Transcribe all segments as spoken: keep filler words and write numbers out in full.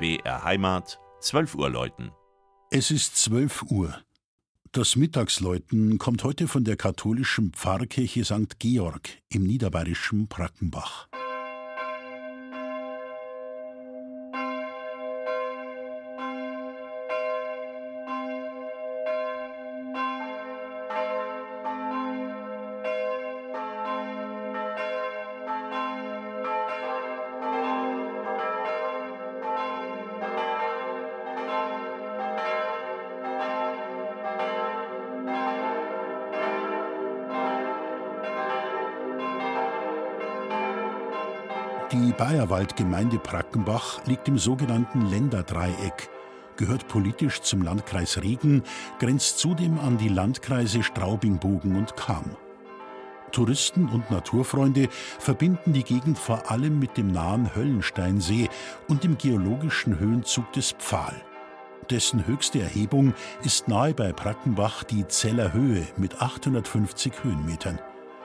B R Heimat, zwölf Uhr läuten. Es ist zwölf Uhr. Das Mittagsläuten kommt heute von der katholischen Pfarrkirche Sankt Georg im niederbayerischen Brackenbach. Die Bayerwaldgemeinde Brackenbach liegt im sogenannten Länderdreieck, gehört politisch zum Landkreis Regen, grenzt zudem an die Landkreise Straubing, Bogen und Cham. Touristen und Naturfreunde verbinden die Gegend vor allem mit dem nahen Höllensteinsee und dem geologischen Höhenzug des Pfahl. Dessen höchste Erhebung ist nahe bei Brackenbach die Zeller Höhe mit achthundertfünfzig Höhenmetern.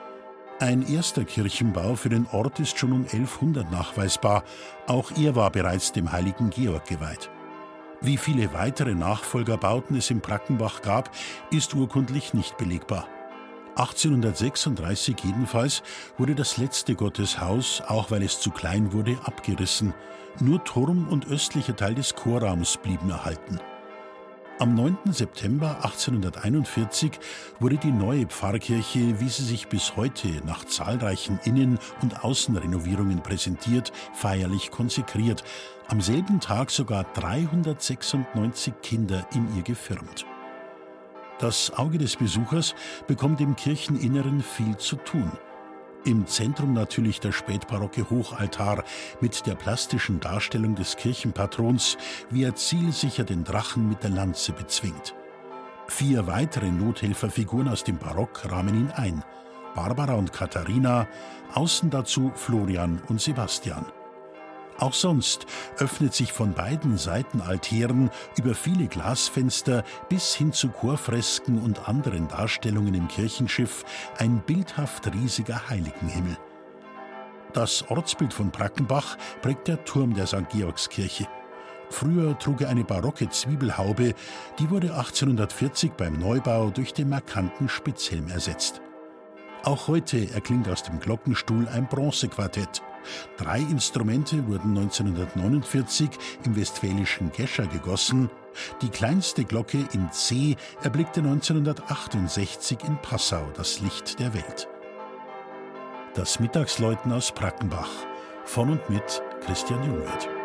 Ein erster Kirchenbau für den Ort ist schon um elfhundert nachweisbar. Auch er war bereits dem heiligen Georg geweiht. Wie viele weitere Nachfolgerbauten es in Brackenbach gab, ist urkundlich nicht belegbar. achtzehnhundertsechsunddreißig jedenfalls wurde das letzte Gotteshaus, auch weil es zu klein wurde, abgerissen. Nur Turm und östlicher Teil des Chorraums blieben erhalten. Am neunten September achtzehnhunderteinundvierzig wurde die neue Pfarrkirche, wie sie sich bis heute nach zahlreichen Innen- und Außenrenovierungen präsentiert, feierlich konsekriert. Am selben Tag sogar dreihundertsechsundneunzig Kinder in ihr gefirmt. Das Auge des Besuchers bekommt im Kircheninneren viel zu tun. Im Zentrum natürlich der spätbarocke Hochaltar mit der plastischen Darstellung des Kirchenpatrons, wie er zielsicher den Drachen mit der Lanze bezwingt. Vier weitere Nothelferfiguren aus dem Barock rahmen ihn ein: Barbara und Katharina, außen dazu Florian und Sebastian. Auch sonst öffnet sich von beiden Seitenaltären über viele Glasfenster bis hin zu Chorfresken und anderen Darstellungen im Kirchenschiff ein bildhaft riesiger Heiligenhimmel. Das Ortsbild von Brackenbach prägt der Turm der Sankt Georgskirche. Früher trug er eine barocke Zwiebelhaube, die wurde achtzehnhundertvierzig beim Neubau durch den markanten Spitzhelm ersetzt. Auch heute erklingt aus dem Glockenstuhl ein Bronzequartett. Drei Instrumente wurden neunzehnhundertneunundvierzig im westfälischen Gescher gegossen. Die kleinste Glocke in C erblickte neunzehnhundertachtundsechzig in Passau das Licht der Welt. Das Mittagsläuten aus Brackenbach von und mit Christian Jungwirth.